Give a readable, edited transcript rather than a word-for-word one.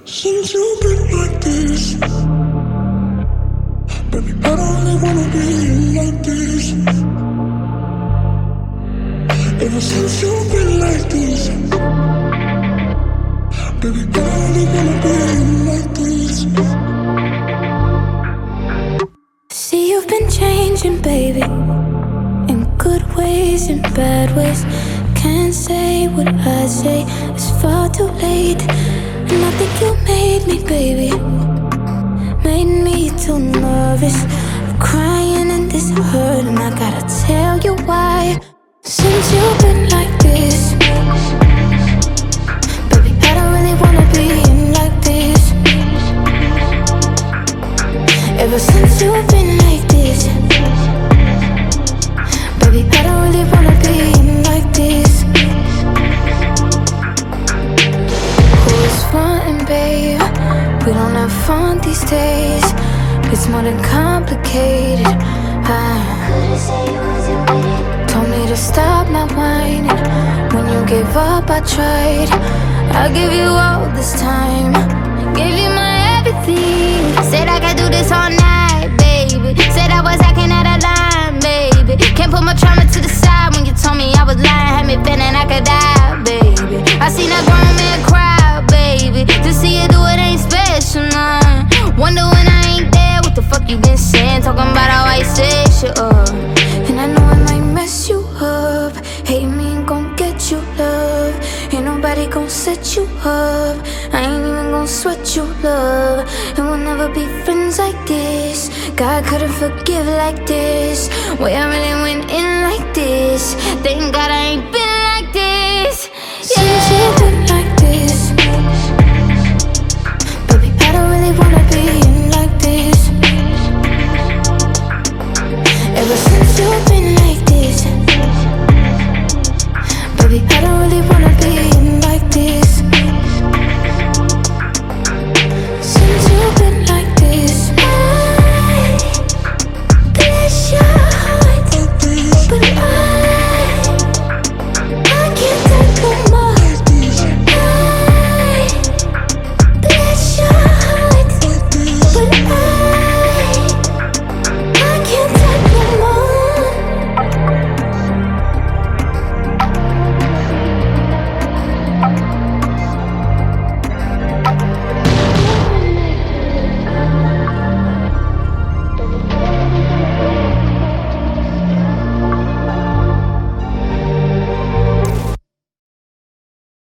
Since you've been like this, baby, I don't really wanna be like this. Ever since you've been like this, baby, I don't really wanna be like this. See, you've been changing, baby, in good ways and bad ways. Can't say what I say, it's far too late. And I think you made me, baby, made me too nervous. I'm crying in this hurt, and I gotta tell you why. Since you've been like this, baby, I don't really wanna be like this. Ever since you've been like this, baby, I don't really wanna be like this. Who's frontin', babe? We don't have fun these days. It's more than complicated. Told me to stop my whining. When you gave up, I tried. I give you all this time, gave you my everything. Said I could do this all night, baby. Said I was acting out of line, baby. Can't put my trauma to the side when you told me I was lying. Had me feeling I could die, baby. I seen a grown man cry, baby. To see you do it ain't special, nah. Wonder when I ain't there, what the fuck you been saying? Talking about how I set you up. And I know I might mess you up. Hate me ain't gon' get you love. Ain't nobody gon' set you up. I ain't even gon' sweat you, love. And we'll never be friends like this. God couldn't forgive like this. Way I really went in like this. Thank God I ain't been like this. Yeah. Since you've